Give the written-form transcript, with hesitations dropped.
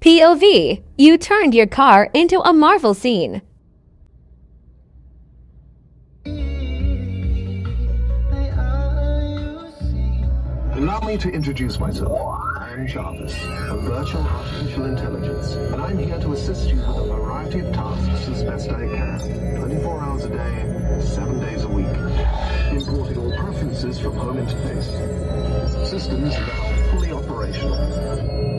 POV. You turned your car into a Marvel scene. Allow me to introduce myself. I'm Jarvis, a virtual artificial intelligence, and I'm here to assist you with a variety of tasks as best I can. 24 hours a day, 7 days a week. Importing all preferences from home interface. Systems now fully operational.